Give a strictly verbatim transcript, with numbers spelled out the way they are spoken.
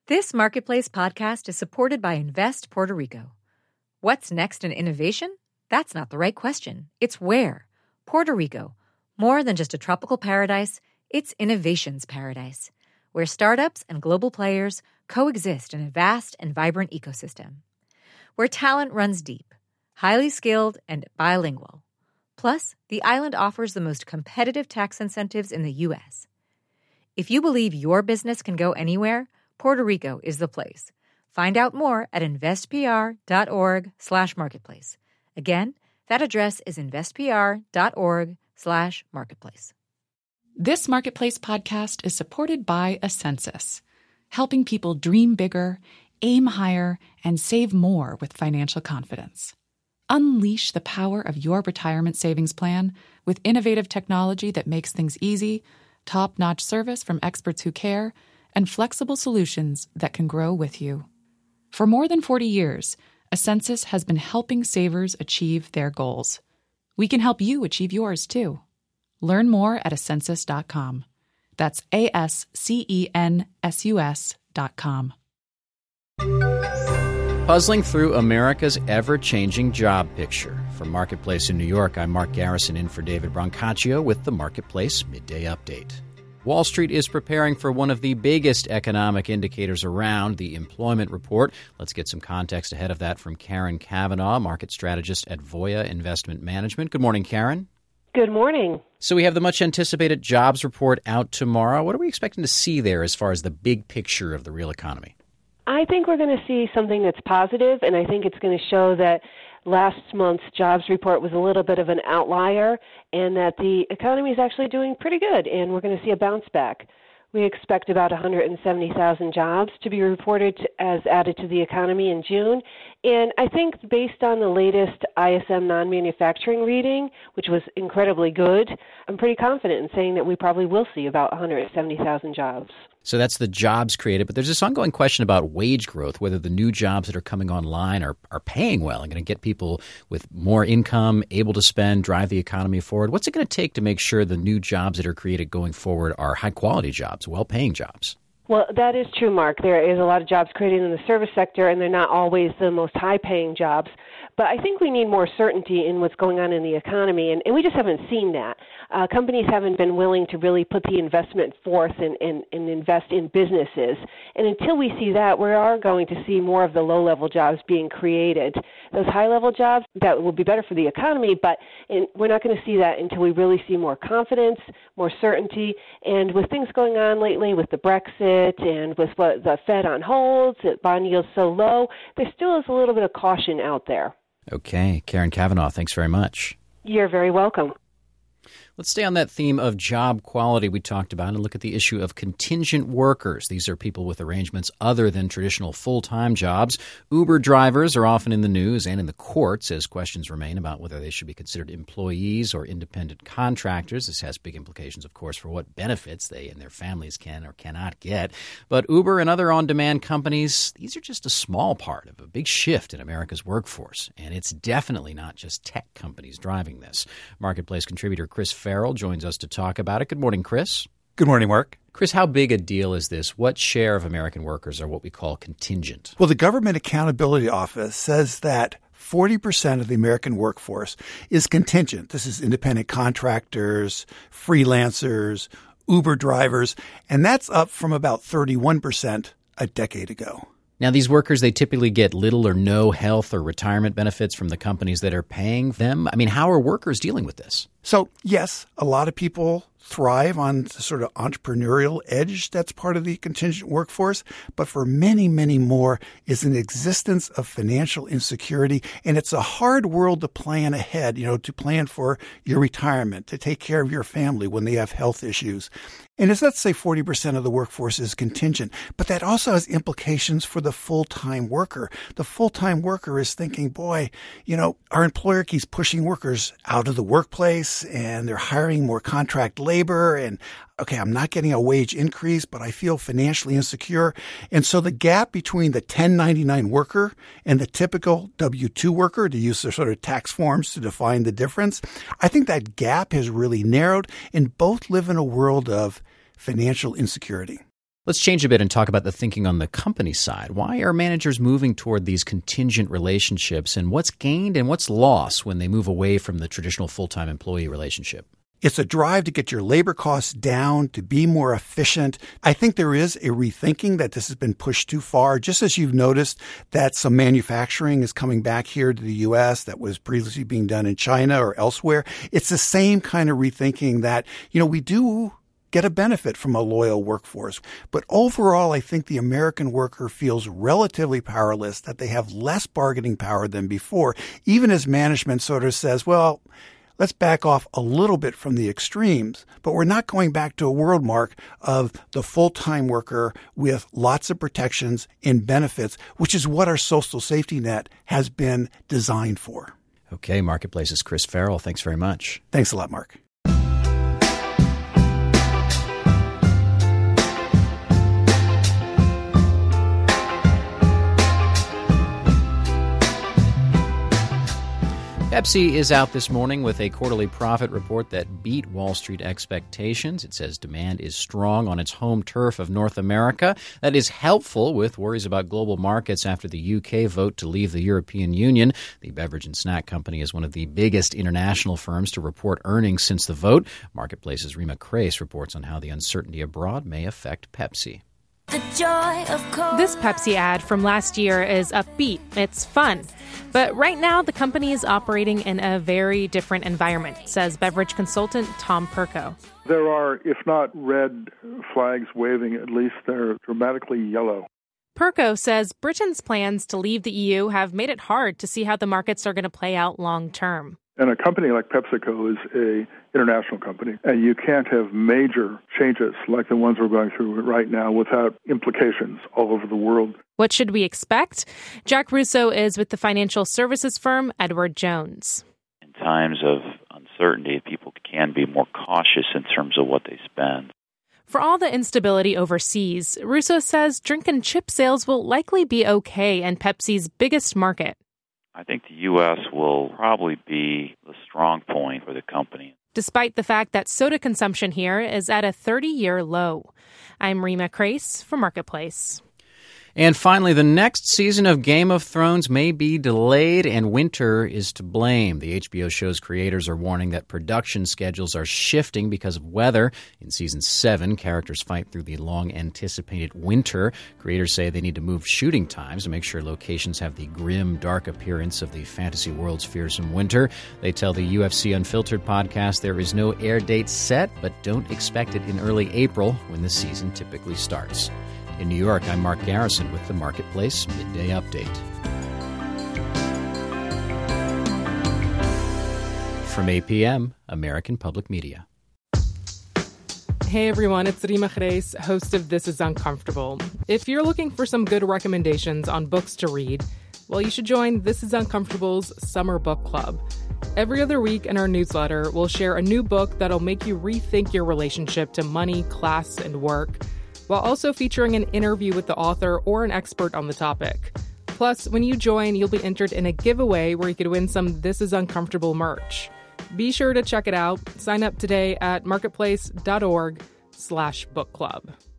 This Marketplace podcast is supported by Invest Puerto Rico. What's next in innovation? That's not the right question. It's where. Puerto Rico. More than just a tropical paradise, it's innovation's paradise, where startups and global players coexist in a vast and vibrant ecosystem. Where talent runs deep, highly skilled, and bilingual. Plus, the island offers the most competitive tax incentives in the U S. If you believe your business can go anywhere, Puerto Rico is the place. Find out more at investpr.org slash marketplace. Again, that address is investpr.org slash marketplace. This Marketplace podcast is supported by Ascensus, helping people dream bigger, aim higher, and save more with financial confidence. Unleash the power of your retirement savings plan with innovative technology that makes things easy, top-notch service from experts who care, and flexible solutions that can grow with you. For more than forty years, Ascensus has been helping savers achieve their goals. We can help you achieve yours, too. Learn more at ascensus dot com. That's A S C E N S U S dot com. Puzzling through America's ever-changing job picture. From Marketplace in New York, I'm Mark Garrison in for David Brancaccio with the Marketplace Midday Update. Wall Street is preparing for one of the biggest economic indicators around, the employment report. Let's get some context ahead of that from Karen Kavanaugh, market strategist at Voya Investment Management. Good morning, Karen. Good morning. So we have the much-anticipated jobs report out tomorrow. What are we expecting to see there as far as the big picture of the real economy? I think we're going to see something that's positive, and I think it's going to show that last month's jobs report was a little bit of an outlier and that the economy is actually doing pretty good, and we're going to see a bounce back. We expect about one hundred seventy thousand jobs to be reported as added to the economy in June. And I think based on the latest I S M non-manufacturing reading, which was incredibly good, I'm pretty confident in saying that we probably will see about one hundred seventy thousand jobs. So that's the jobs created. But there's this ongoing question about wage growth, whether the new jobs that are coming online are, are paying well and going to get people with more income, able to spend, drive the economy forward. What's it going to take to make sure the new jobs that are created going forward are high-quality jobs, well-paying jobs? Well, that is true, Mark. There is a lot of jobs created in the service sector, and they're not always the most high-paying jobs. But I think we need more certainty in what's going on in the economy, and, and we just haven't seen that. Uh, companies haven't been willing to really put the investment forth and, and, and invest in businesses. And until we see that, we are going to see more of the low-level jobs being created. Those high-level jobs, that will be better for the economy, but in, we're not going to see that until we really see more confidence, more certainty. And with things going on lately with the Brexit, and with what the Fed on hold, that bond yields so low, there still is a little bit of caution out there. Okay. Karen Kavanaugh, thanks very much. You're very welcome. Let's stay on that theme of job quality we talked about and look at the issue of contingent workers. These are people with arrangements other than traditional full-time jobs. Uber drivers are often in the news and in the courts as questions remain about whether they should be considered employees or independent contractors. This has big implications, of course, for what benefits they and their families can or cannot get. But Uber and other on-demand companies, these are just a small part of a big shift in America's workforce. And it's definitely not just tech companies driving this. Marketplace contributor Chris Farrell joins us to talk about it. Good morning, Chris. Good morning, Mark. Chris, how big a deal is this? What share of American workers are what we call contingent? Well, the Government Accountability Office says that forty percent of the American workforce is contingent. This is independent contractors, freelancers, Uber drivers, and that's up from about thirty-one percent a decade ago. Now, these workers, they typically get little or no health or retirement benefits from the companies that are paying them. I mean, how are workers dealing with this? So, yes, a lot of people thrive on the sort of entrepreneurial edge that's part of the contingent workforce. But for many, many more is an existence of financial insecurity. And it's a hard world to plan ahead, you know, to plan for your retirement, to take care of your family when they have health issues. And as let's say forty percent of the workforce is contingent, but that also has implications for the full-time worker. The full-time worker is thinking, boy, you know, our employer keeps pushing workers out of the workplace and they're hiring more contract labor and, okay, I'm not getting a wage increase, but I feel financially insecure. And so the gap between the ten ninety-nine worker and the typical W two worker, to use their sort of tax forms to define the difference, I think that gap has really narrowed and both live in a world of financial insecurity. Let's change a bit and talk about the thinking on the company side. Why are managers moving toward these contingent relationships, and what's gained and what's lost when they move away from the traditional full-time employee relationship? It's a drive to get your labor costs down, to be more efficient. I think there is a rethinking that this has been pushed too far, just as you've noticed that some manufacturing is coming back here to the U S that was previously being done in China or elsewhere. It's the same kind of rethinking that, you know, we do get a benefit from a loyal workforce. But overall, I think the American worker feels relatively powerless, that they have less bargaining power than before, even as management sort of says, well, let's back off a little bit from the extremes, but we're not going back to a world mark of the full-time worker with lots of protections and benefits, which is what our social safety net has been designed for. Okay, Marketplace's Chris Farrell, thanks very much. Thanks a lot, Mark. Pepsi is out this morning with a quarterly profit report that beat Wall Street expectations. It says demand is strong on its home turf of North America. That is helpful with worries about global markets after the U K vote to leave the European Union. The beverage and snack company is one of the biggest international firms to report earnings since the vote. Marketplace's Rima Crace reports on how the uncertainty abroad may affect Pepsi. The joy of cola. This Pepsi ad from last year is upbeat. It's fun. But right now, the company is operating in a very different environment, says beverage consultant Tom Perko. There are, if not red flags waving, at least they're dramatically yellow. Perko says Britain's plans to leave the E U have made it hard to see how the markets are going to play out long term. And a company like PepsiCo is a international company, and you can't have major changes like the ones we're going through right now without implications all over the world. What should we expect? Jack Russo is with the financial services firm Edward Jones. In times of uncertainty, people can be more cautious in terms of what they spend. For all the instability overseas, Russo says drink and chip sales will likely be okay in Pepsi's biggest market. I think the U S will probably be the strong point for the company, despite the fact that soda consumption here is at a thirty-year low. I'm Rima Crace for Marketplace. And finally, the next season of Game of Thrones may be delayed, and winter is to blame. The H B O show's creators are warning that production schedules are shifting because of weather. In season seven, characters fight through the long-anticipated winter. Creators say they need to move shooting times to make sure locations have the grim, dark appearance of the fantasy world's fearsome winter. They tell the U F C Unfiltered podcast there is no air date set, but don't expect it in early April when the season typically starts. In New York, I'm Mark Garrison with the Marketplace Midday Update. From A P M, American Public Media. Hey everyone, it's Rima Crace, host of This Is Uncomfortable. If you're looking for some good recommendations on books to read, well, you should join This Is Uncomfortable's Summer Book Club. Every other week in our newsletter, we'll share a new book that'll make you rethink your relationship to money, class, and work, while also featuring an interview with the author or an expert on the topic. Plus, when you join, you'll be entered in a giveaway where you could win some This Is Uncomfortable merch. Be sure to check it out. Sign up today at marketplace.org slash book club.